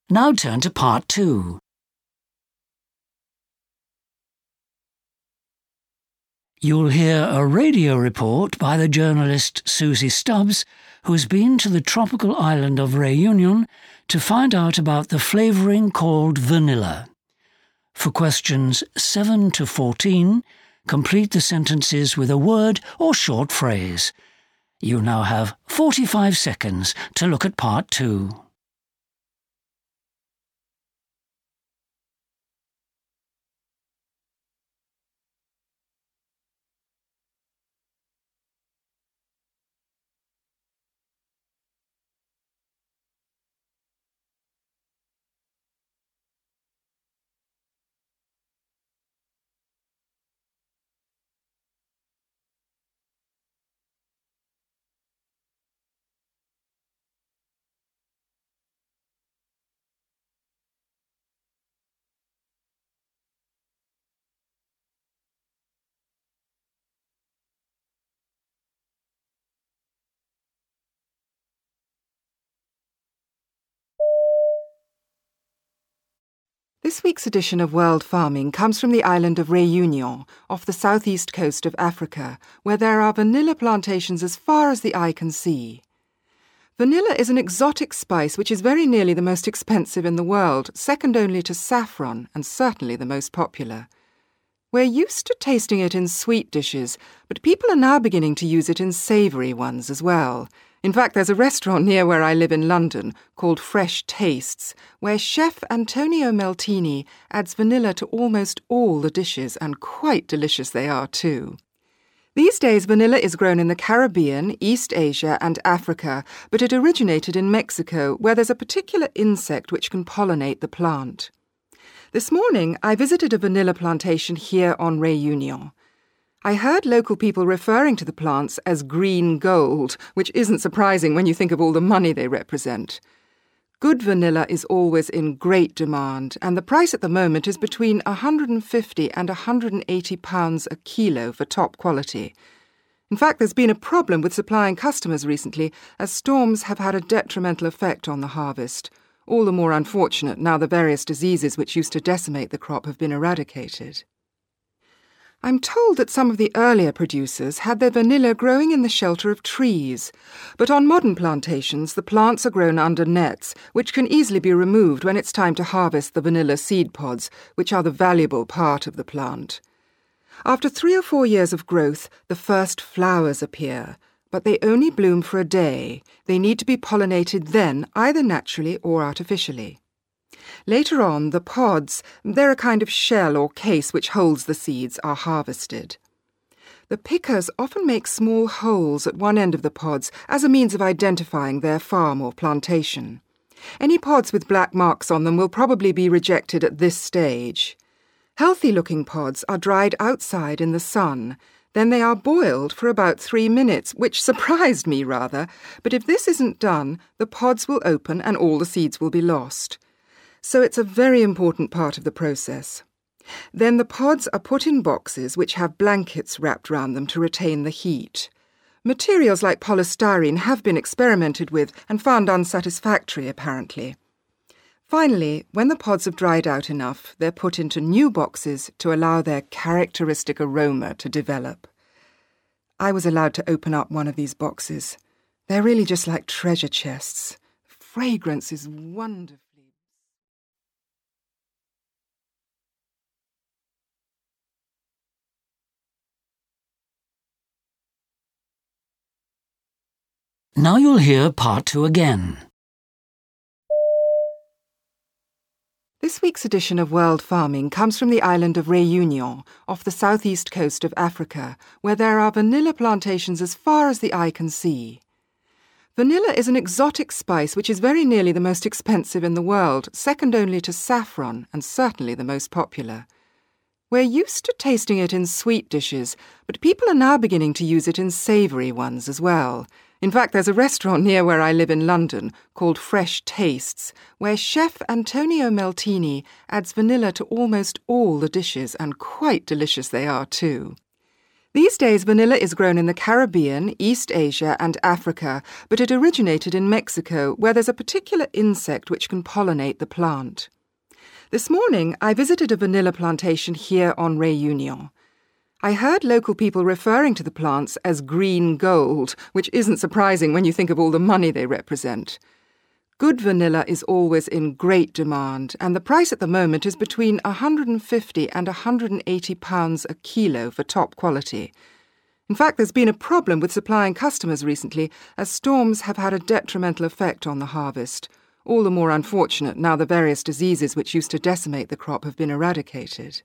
Now turn to part 2. You'll hear a radio report by the journalist Susie Stubbs, who's been to the tropical island of Réunion to find out about the flavouring called vanilla. For questions 7 to 14, complete the sentences with a word or short phrase. You now have 45 seconds to look at part 2. This week's edition of World Farming comes from the island of Réunion, off the southeast coast of Africa, where there are vanilla plantations as far as the eye can see. Vanilla is an exotic spice which is very nearly the most expensive in the world, second only to saffron, and certainly the most popular. We're used to tasting it in sweet dishes, but people are now beginning to use it in savoury ones as well. In fact, there's a restaurant near where I live in London called Fresh Tastes, where chef Antonio Meltini adds vanilla to almost all the dishes, and quite delicious they are too. These days, vanilla is grown in the Caribbean, East Asia and Africa, but it originated in Mexico, where there's a particular insect which can pollinate the plant. This morning, I visited a vanilla plantation here on Réunion. I heard local people referring to the plants as green gold, which isn't surprising when you think of all the money they represent. Good vanilla is always in great demand, and the price at the moment is between £150 and £180 a kilo for top quality. In fact, there's been a problem with supplying customers recently, as storms have had a detrimental effect on the harvest. All the more unfortunate now the various diseases which used to decimate the crop have been eradicated. I'm told that some of the earlier producers had their vanilla growing in the shelter of trees, but on modern plantations the plants are grown under nets, which can easily be removed when it's time to harvest the vanilla seed pods, which are the valuable part of the plant. After 3 or 4 years of growth, the first flowers appear, but they only bloom for a day. They need to be pollinated then, either naturally or artificially. Later on, the pods, they're a kind of shell or case which holds the seeds, are harvested. The pickers often make small holes at one end of the pods as a means of identifying their farm or plantation. Any pods with black marks on them will probably be rejected at this stage. Healthy-looking pods are dried outside in the sun. Then they are boiled for about 3 minutes, which surprised me rather, but if this isn't done, the pods will open and all the seeds will be lost. So it's a very important part of the process. Then the pods are put in boxes which have blankets wrapped round them to retain the heat. Materials like polystyrene have been experimented with and found unsatisfactory, apparently. Finally, when the pods have dried out enough, they're put into new boxes to allow their characteristic aroma to develop. I was allowed to open up one of these boxes. They're really just like treasure chests. The fragrance is wonderful. Now you'll hear part 2 again. This week's edition of World Farming comes from the island of Réunion, off the southeast coast of Africa, where there are vanilla plantations as far as the eye can see. Vanilla is an exotic spice which is very nearly the most expensive in the world, second only to saffron, and certainly the most popular. We're used to tasting it in sweet dishes, but people are now beginning to use it in savoury ones as well. In fact, there's a restaurant near where I live in London called Fresh Tastes, where chef Antonio Meltini adds vanilla to almost all the dishes, and quite delicious they are too. These days, vanilla is grown in the Caribbean, East Asia and Africa, but it originated in Mexico, where there's a particular insect which can pollinate the plant. This morning, I visited a vanilla plantation here on Réunion. I heard local people referring to the plants as green gold, which isn't surprising when you think of all the money they represent. Good vanilla is always in great demand, and the price at the moment is between £150 and £180 a kilo for top quality. In fact, there's been a problem with supplying customers recently, as storms have had a detrimental effect on the harvest. All the more unfortunate now the various diseases which used to decimate the crop have been eradicated.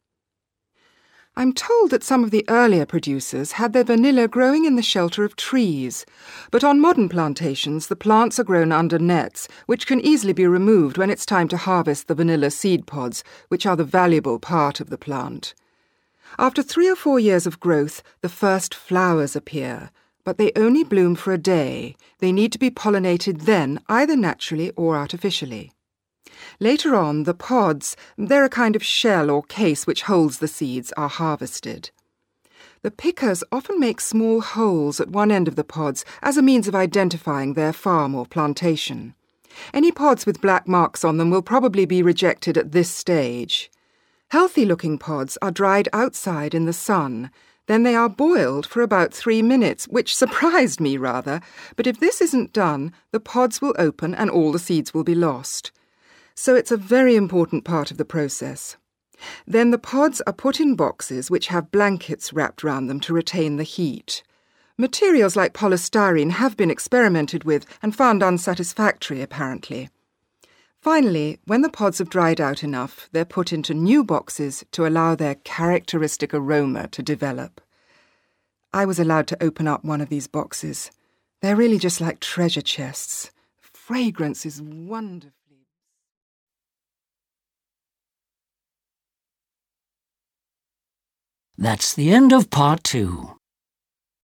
I'm told that some of the earlier producers had their vanilla growing in the shelter of trees, but on modern plantations the plants are grown under nets, which can easily be removed when it's time to harvest the vanilla seed pods, which are the valuable part of the plant. After 3 or 4 years of growth, the first flowers appear, but they only bloom for a day. They need to be pollinated then, either naturally or artificially. Later on, the pods, they're a kind of shell or case which holds the seeds, are harvested. The pickers often make small holes at one end of the pods as a means of identifying their farm or plantation. Any pods with black marks on them will probably be rejected at this stage. Healthy-looking pods are dried outside in the sun. Then they are boiled for about 3 minutes, which surprised me rather, but if this isn't done, the pods will open and all the seeds will be lost. So it's a very important part of the process. Then the pods are put in boxes which have blankets wrapped round them to retain the heat. Materials like polystyrene have been experimented with and found unsatisfactory, apparently. Finally, when the pods have dried out enough, they're put into new boxes to allow their characteristic aroma to develop. I was allowed to open up one of these boxes. They're really just like treasure chests. The fragrance is wonderful. That's the end of part 2.